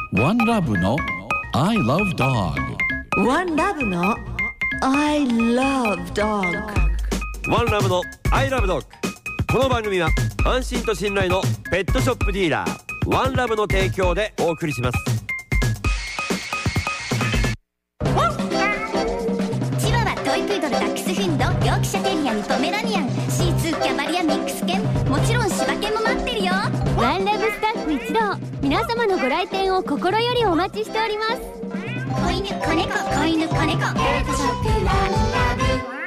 One Love の I Love Dog。 One Love の I Love Dog。 ワンラブのアイラブドッグ。この番組は安心と信頼のペットショップディーラーワンラブの提供でお送りします。 チワワ、トイプードル、ダックスフンド、ヨークシャテリアにポメラニアン、シーツー、キャバリア、ミックス犬、もちろん柴犬も待ってるよ。 ワンラブスタッフ一同、皆様のご来店を心よりお待ちしております。 子犬、子猫、子犬、子猫、ペットショップワンラブ。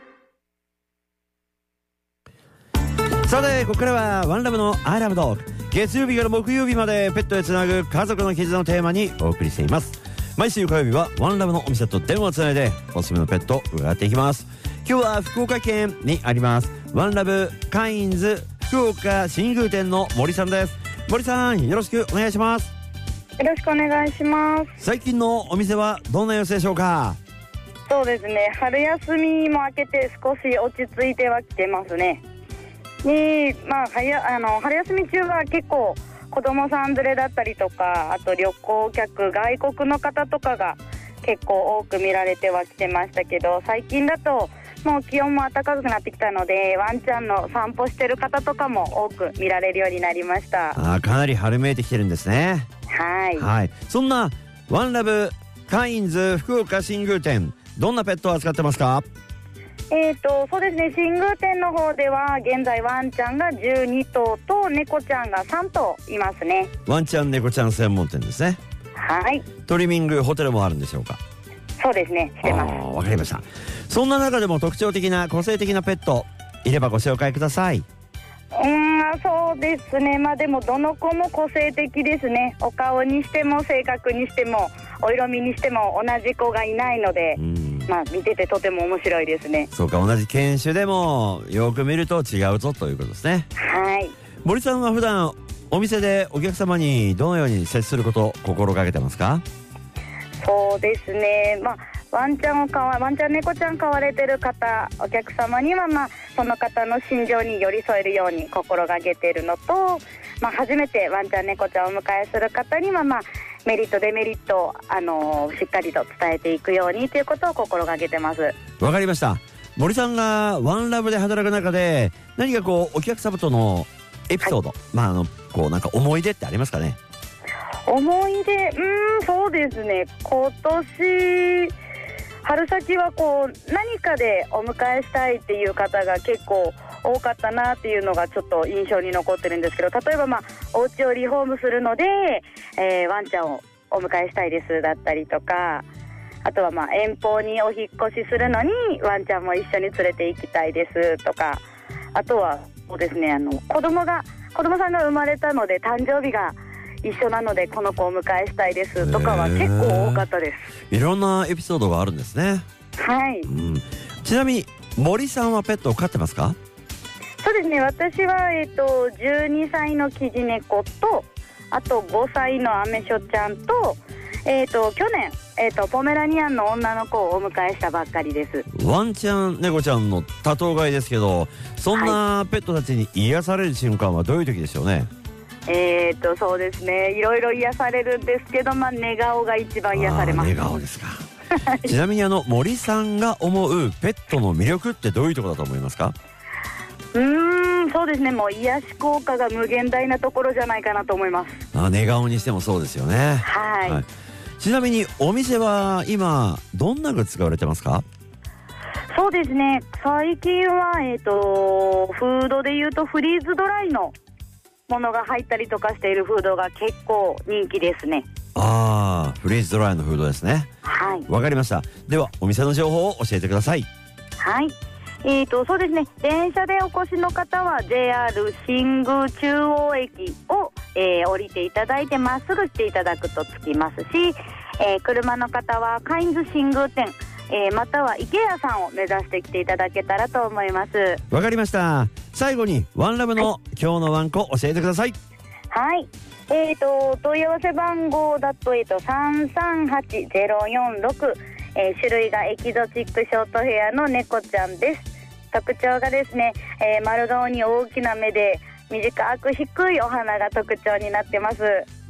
さてここからはワンラブのアイラブドッグ。月曜日から木曜日までペットへつなぐ家族の絆をテーマにお送りしています。毎週火曜日はワンラブのお店と電話をつないでおすすめのペットを伺っていきます。今日は福岡県にありますワンラブカインズ福岡新宮店の森さんです。森さん、よろしくお願いします。 よろしくお願いします。 最近のお店はどんな様子でしょうか？ そうですね、春休みも明けて少し落ち着いてはきてますね。春休み中は結構子供さん連れだったりとか、あと旅行客、外国の方とかが結構多く見られてはきてましたけど、最近だともう気温も暖かくなってきたので、ワンちゃんの散歩してる方とかも多く見られるようになりました。 かなり春めいてきてるんですね。 はい、 そんなワンラブカインズ福岡新宮店、どんなペットを扱ってますか？ そうですね、新宮店の方では現在ワンちゃんが12頭と猫ちゃんが3頭いますね。 ワンちゃん猫ちゃん専門店ですね。 はい、 トリミングホテルもあるんでしょうか？ そうですね、してます。 わかりました。そんな中でも特徴的な個性的なペットいればご紹介ください。 そうですね、でもどの子も個性的ですね。お顔にしても性格にしてもお色味にしても同じ子がいないので、見ててとても面白いですね。 そうか、同じ犬種でもよく見ると違うぞということですね。 はい。 森さんは普段お店でお客様にどのように接することを心がけてますか？ そうですね、ワンちゃん猫ちゃん飼われてる方、お客様にはその方の心情に寄り添えるように心がけているのと、初めてワンちゃん猫ちゃんをお迎えする方にはメリットデメリットをしっかりと伝えていくようにということを心がけてます。 わかりました。森さんがワンラブで働く中で何かお客様とのエピソード、なんか思い出ってありますかね？ 思い出、そうですね、今年春先は何かでお迎えしたいっていう方が結構多かったなっていうのがちょっと印象に残ってるんですけど、例えばお家をリフォームするので、ワンちゃんをお迎えしたいですだったりとか、あとは遠方にお引っ越しするのにワンちゃんも一緒に連れて行きたいですとか、あとはそうですね、子供さんが生まれたので誕生日が一緒なのでこの子をお迎えしたいですとかは結構多かったです。 いろんなエピソードがあるんですね。 はい、 ちなみに森さんはペットを飼ってますか？ そうですね、私は、12歳のキジ猫と、あと5歳のアメショちゃんと、去年、ポメラニアンの女の子をお迎えしたばっかりです。 ワンちゃん猫ちゃんの多頭飼いですけど、そんなペットたちに癒される瞬間はどういう時でしょうね？ そうですね、いろいろ癒されるんですけど、寝顔が一番癒されます。 寝顔ですか。ちなみに森さんが思うペットの魅力ってどういうところだと思いますか？ そうですね、もう癒し効果が無限大なところじゃないかなと思います。 寝顔にしてもそうですよね。 はい、 ちなみにお店は今どんなグッズが売れてますか？ そうですね、最近は、フードでいうとフリーズドライのものが入ったりとかしているフードが結構人気ですね。 フリーズドライのフードですね。 はい、 わかりました。ではお店の情報を教えてください。 はい、そうですね、電車でお越しの方は JR 新宮中央駅を、降りていただいてまっすぐ来ていただくと着きますし、車の方はカインズ新宮店、または IKEA さんを目指して来ていただけたらと思います。 わかりました。最後にワンラブの今日のワンコ教えてください。 はい、問い合わせ番号だと、338-046、種類がエキゾチックショートヘアの猫ちゃんです。特徴がですね、丸顔に大きな目で短く低いお鼻が特徴になってます。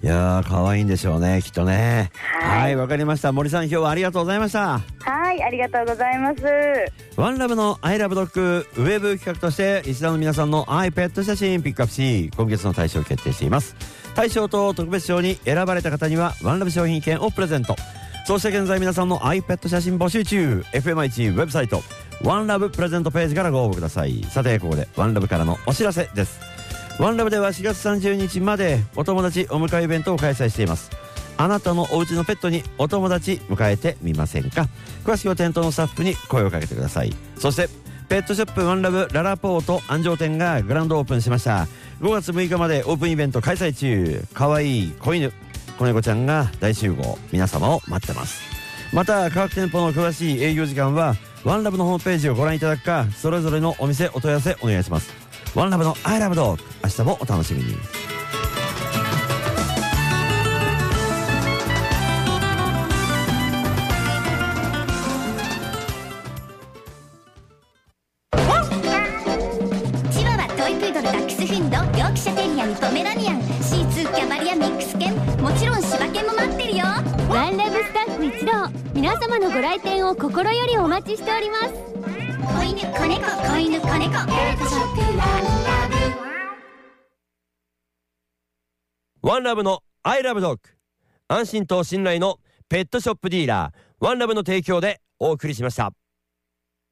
いやー可愛いんでしょうねきっとね。 はい、 わかりました。森さん、今日はありがとうございました。 はい、ありがとうございます。 ワンラブの I love dog ウェブ企画としてリスナーの皆さんの iPet 写真ピックアップし、今月の大賞を決定しています。大賞と特別賞に選ばれた方にはワンラブ商品券をプレゼント。そして現在皆さんの iPet 写真募集中。 FMI1 ウェブサイトワンラブプレゼントページからご応募ください。さてここでワンラブからのお知らせです。ワンラブでは4月30日までお友達お迎えイベントを開催しています。あなたのお家のペットにお友達迎えてみませんか。詳しくは店頭のスタッフに声をかけてください。そしてペットショップワンラブララポート安城店がグランドオープンしました。5月6日までオープンイベント開催中。かわいい子犬子猫ちゃんが大集合。皆様を待ってます。また各店舗の詳しい営業時間はワンラブのホームページをご覧いただくか、それぞれのお店お問い合わせお願いします。ワンラブの I love dog、 明日もお楽しみに。 チワワ、トイプードル、ダックスフンド、ヨークシャテリアにポメラニアン、シーツー、キャバリア、ミックス犬、もちろん柴犬も待ってるよ。 ワンラブスタッフ一同、皆様のご来店を心よりお待ちしております。 子犬、子猫、子犬、子猫、ペットショップワンラブ。 ワンラブの I love dog、 安心と信頼のペットショップディーラーワンラブの提供でお送りしました。